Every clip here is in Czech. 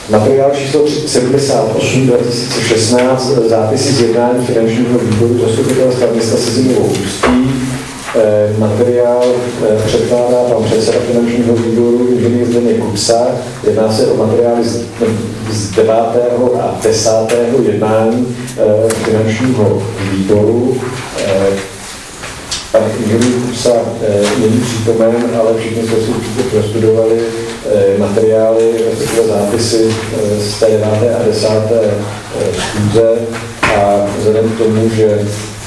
Materiál číslo 78 2016, zápisy z jednání finančního výboru zastupitelstva města Sezimovo Ústí. Materiál předkládá pan předseda finančního výboru inženýr Zdeněk Kupsa. Jedná se o materiály z 9. a 10. jednání finančního výboru. Pan inženýr Kupsa není přítomen, ale všichni jsme si určitě prostudovali materiály, respektive zápisy z té 9. a 10. schůze a vzhledem k tomu, že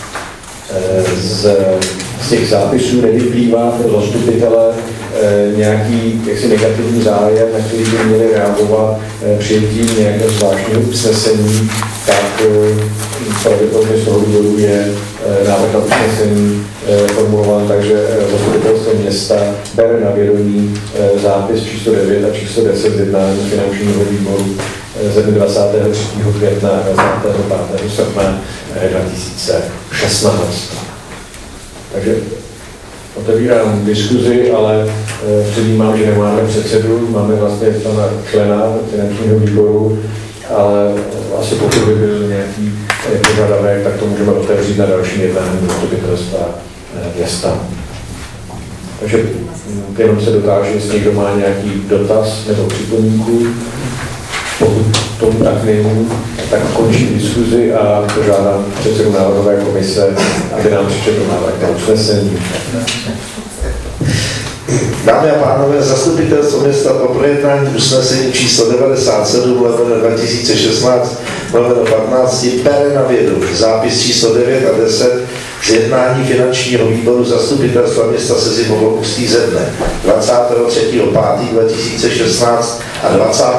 z těch zápisů nevyplývá pro zastupitele nějaký jaksi negativní zájem, na který by měli reagovat přijetím nějakého zvláštního usnesení, tak pravděpodobně z toho důvodu je návrh na usnesení formulován, takže zastupitelstvo města bere na vědomí zápis číslo 9 a číslo 10 z jednání finančního výboru ze dne 23. května a 25. srpna 2016. Takže otevírám diskuzi, ale předjímám, že nemáme předsedu, máme vlastně pana člena finančního výboru, ale asi pokud by byl nějaký požadavek, tak to můžeme otevřít na další jednání zastupitelstva města. Takže jenom se dotáže, jestli někdo má nějaký dotaz nebo připomínku. Pokud tomu tak není, tak končím diskuzi a požádám předsedu návrhové komise, aby nám přečetl návrh na usnesení. Dámy a pánové, zastupitelstvo města po projednání usnesení číslo 97/2016/15 bere na vědomí zápis číslo 9 a 10 z jednání finančního výboru zastupitelstva města Sezimovo Ústí ze dne 23.5.2016 a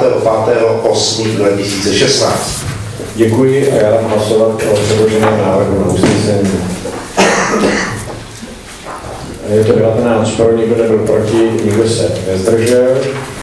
25.8.2016. Děkuji a já dám hlasovat o předloženém návrhu na usnesení. Je to 19 pro, nikdo nebyl proti, nikdo se nezdržel.